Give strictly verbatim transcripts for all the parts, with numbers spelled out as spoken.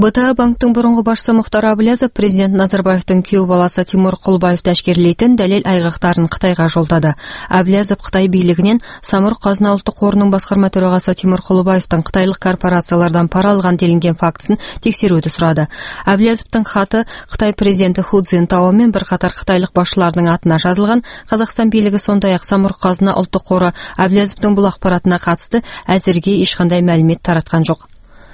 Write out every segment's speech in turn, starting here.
Б Т А банктың бұрынғы басшысы Мұхтар Әблязов президент Назарбаевтың күйеу баласы Тимур Құлыбаевты әшкерелейтін дәлел айғақтарын Қытайға жолдады. Әблязов Қытай билігінен Самұрық Қазына ұлттық қорының басқарма төрағасы Тимур Құлыбаевтың қытайлық корпорациялардан пара алған делінген фактісін тексеруді сұрады. Әблязовтың хаты Қытай президенті Ху Цзинтао мен бірқатар қытайлық басшылардың атына жазылған. Қазақстан билігі сондай-ақ Самұрық Қазына ұлттық қоры Әблязовтың бұл ақпаратына қатысты әзірге ешқандай мәлімет таратқан жоқ.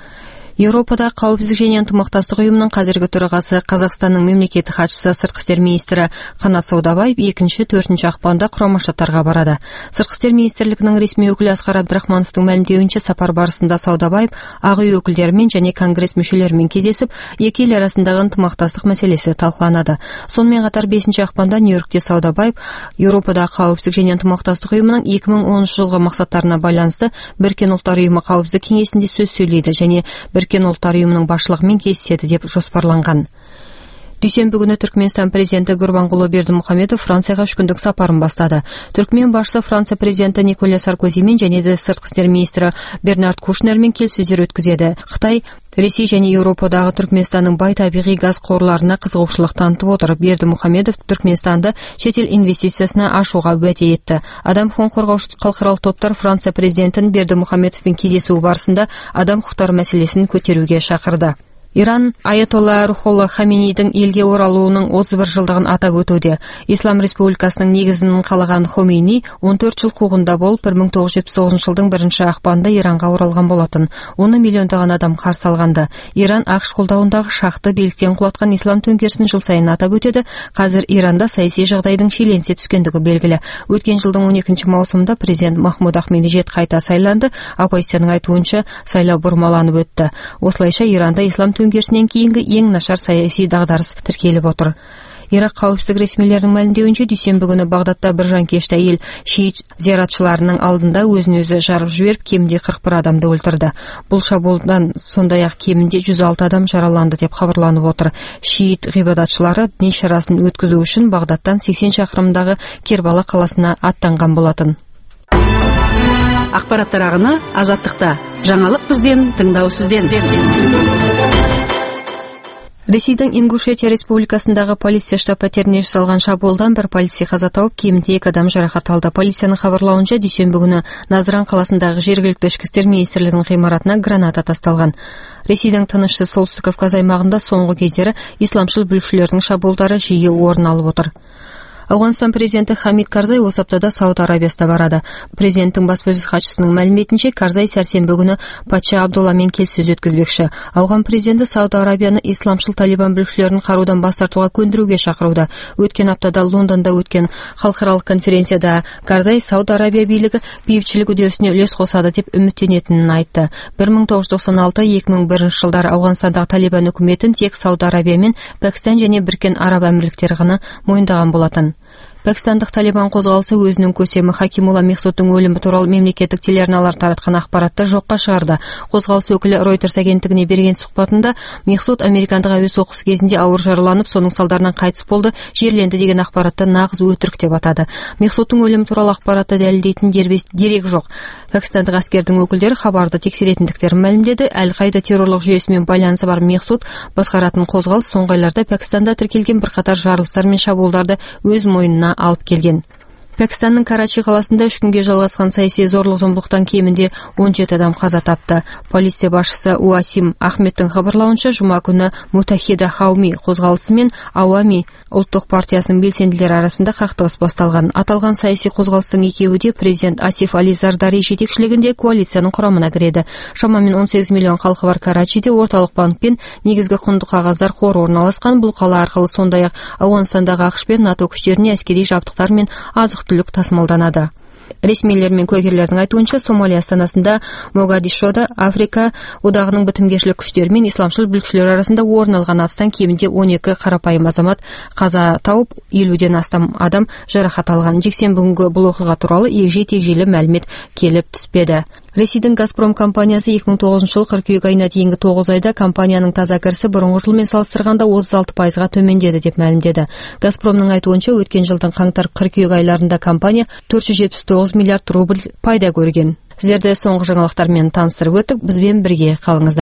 Еуропада қауіпсіздік және ынтымақтастық ұйымының қазіргі төрағасы Қазақстанның мемлекеттік хатшысы сыртқы істер министрі Қанат Саудабаев екінші төртінші ақпанда Құрама Штаттарға барады. Сыртқы істер министрлігінің ресми өкілі Асқар Әбдірахмановтың мәлімдеуінше, сапар барысында Саудабаев ақ үй өкілдерімен және конгресс мүшелерімен кездесіп, екі ел арасындағы ынтымақтастық мәселесі талқыланады. Сонымен қатар бесінші ақпанда Нью-Йоркте Саудабаев Еуропадағы қауіпсіздік және ынтымақтастық ұйымының екі мың оныншы жылғы мақсаттарына байланысты Біріккен ұлттар ұйымы қауіпсіздік кеңесінде сөз сөйлейді және Біріккен ұлттар ұйымының басшылығымен кездеседі деп жоспарланған. Дүйсенбі күні Түркменстан президенті Гурбангулы Бердімұхамедов Францияға үш күндік сапарын бастады. Түркмен басшысы Франция президенті Николя Саркозимен және де сыртқы істер министрі Бернард Кушнермен келіссөздер өткізеді. Қытай, Ресей және Еуропадағы Түркменстанның бай табиғи газ қорларына қызығушылық танытып отыр. Бердімұхамедов Түркменстанды шетел инвестициясына ашуға уәде етті. Адам құқығын қорғаушы халықаралық топтар Франция президентін Бердімұхамедовпен кездесуі барысында адам құқықтары мәселесін көтеруге шақырды. Иран Аятолла Рухолла Хаминейдің елге оралуының отыз бір жылдығын атап өтуде. Ислам Республикасының негізін қалаған Хомейни он төрт жыл қуғында болып, бір мың тоғыз жүз жетпіс тоғызыншы жылдың бірінші ақпанында Иранға оралған болатын. Оны миллиондаған адам қарсы алғанды. Иран ақш қолдауындағы шақты биліктен құлатқан ислам төңкерісін жыл сайын атап өтеді. Қазір Иранда саяси жағдайдың шиеленісе түскендігі белгілі. Өткен жылдың он екінші маусымында президент Махмуд Ахмедижед қайта сайланды. Оппозицияның айтуынша сайлау бұрмаланып өтті. Осылайша Иранда ислам төңкерісінен кейінгі ең нашар саяси дағдарыс тіркеліп отыр. Ирак қауіпсіздік ресмилерінің мәлімдеуінше, дүйсенбі күні Бағдадта бір жанкешті әйел шиит зияратшыларының алдында өзін-өзі жарып жіберіп, кемінде қырық бір адамды өлтірді. Бұл шабуылдан сондай-ақ кемінде жүз алты адам жараланды деп хабарланып отыр. Шиит ғибадатшылары діни шарасын өткізу үшін Бағдадтан сексен шақырымдағы Кербала қаласына аттанған болатын. Ақпараттар ағыны Азаттықта. Жаңалық бізден, тыңдау сізден. Ресейдің Ингушетия республикасындағы полиция штаб-пәтеріне жасалған шабуылдан бір полицей қаза тауып, кемінде екі адам жарақат алды. Полицияның хабарлауынша, дүйсенбі күні Назран қаласындағы жергілікті ішкі істер министрлігінің ғимаратына граната тасталған. Ресейдің тынышсыз солтүстік Кавказ аймағында соңғы кездері исламшыл бүлікшілердің шабуылдары жиі орын алып отыр. Ауғанстан президенті Хамид Карзай осы аптада Сауд Арабиясына барады. Президенттің баспасөз хатшысының мәліметінше, Карзай сәрсенбі күні патша Абдулламен келіссөз өткізбекші. Ауған президенті Сауд Арабияны исламшыл талибан бүлікшілерін қарудан бас тартуға көндіруге шақыруда. Өткен аптада Лондонда өткен халықаралық конференцияда Карзай Сауд Арабия билігі бейбітшілік үдерісіне үлес қосады деп үміттенетінін айтты. бір мың тоғыз жүз тоқсан алты - екі мың бірінші жылдары Ауғанстандағы талибан үкіметін тек Сауд Арабия мен Пәкістан және Біріккен Араб Әмірліктері ғана мойындаған болатын. Пәкістандық талибан қозғалысы өзінің көсемі Хакимулла Мехсудтың өлімі туралы мемлекеттік телеарналар таратқан ақпаратты жоққа шығарды. Қозғалыс өкілі Reuters агенттігіне берген сұхбатында Мехсуд американдық әуе соғысы кезінде ауыр жараланып, соның салдарынан қайтыс болды, жерленді деген ақпаратты нағыз өтірік деп атады. Мехсудтың өлімі туралы ақпаратты дәлелдейтін дербес дерек жоқ. Пәкістандық әскердің өкілдері хабарды тексеретіндіктерін мәлімдеді. Әл-Қайда террорлық жүйесімен байланысы бар Мехсуд басқаратын қозғалыс соңғы айларда Пәкістанда тіркелген бірқатар жарылыстар мен шабуылдарды өз мойнына алып келген. Пәкістанның Карачи қаласында үш күнге жалғасқан саяси зорлық-зомбылықтан кемінде он жеті адам қаза тапты. Полиция басшысы Уасим Ахмедтің хабарлауынша, жұма күні Мутахида Хауми қозғалысы мен Ауами ұлттық партиясының белсенділері арасында қақтығыс басталған. Аталған саяси қозғалыстың екеуі де президент Асиф Али Зардари жетекшілігінде коалицияның құрамына кіреді. Шамамен он сегіз миллион халқы бар Карачиде орталық банк пен негізгі құнды қағаздар қоры орналасқан. Бұл қала арқылы сондай-ақ Ауғанстандағы ақш пен НАТО күштеріне әскери жабдықтар мен азық түлік тасымалданады. Ресмилер мен куәгерлердің айтуынша, Сомалия астанасында Могадишода Африка одағының бітімгершілік күштері мен исламшыл бүлікшілер арасында орын алған атыстан кемінде он екі қарапайым азамат қаза тауып, елуден астам адам жарақат алған. Жексенбі күнгі бұл оқиға туралы егжей-тегжейлі мәлімет келіп түспеді. Ресейдің Газпром компаниясы екі мың тоғызыншы жыл қыркүйек айына дейінгі тоғыз айда компанияның таза кірісі бұрынғы жылмен салыстырғанда отыз алты пайызға төмендеді деп мәлімдеді. Газпромның айтуынша, өткен жылдың қаңтар-қыркүйек айларында компания төрт жүз жетпіс тоғыз миллиард рубль пайда көрген. Сіздерді соңғы жаңалықтармен таныстырып өттік. Бізбен бірге қалыңыздар.